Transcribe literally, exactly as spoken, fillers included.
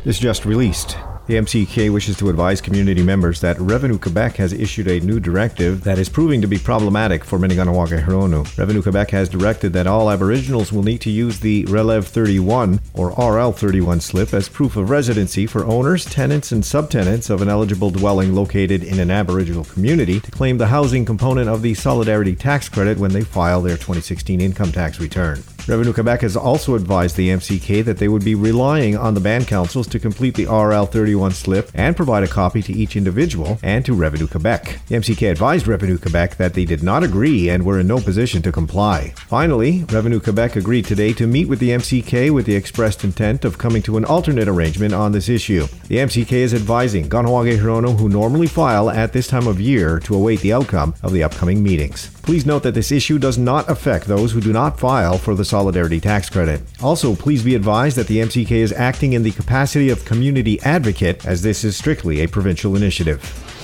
This just released. The M C K wishes to advise community members that Revenue Quebec has issued a new directive that is proving to be problematic for many Kahnawake-Hurono. Revenue Quebec has directed that all Aboriginals will need to use the Relève thirty-one or R L thirty-one slip as proof of residency for owners, tenants, and subtenants of an eligible dwelling located in an Aboriginal community to claim the housing component of the Solidarity Tax Credit when they file their twenty sixteen income tax return. Revenue Quebec has also advised the M C K that they would be relying on the band councils to complete the R L thirty-one slip and provide a copy to each individual and to Revenue Quebec. The M C K advised Revenue Quebec that they did not agree and were in no position to comply. Finally, Revenue Quebec agreed today to meet with the M C K with the expressed intent of coming to an alternate arrangement on this issue. The M C K is advising Kahnawake-Hurono who normally file at this time of year to await the outcome of the upcoming meetings. Please note that this issue does not affect those who do not file for the Solidarity Tax Credit. Also, please be advised that the M C K is acting in the capacity of community advocate, as this is strictly a provincial initiative.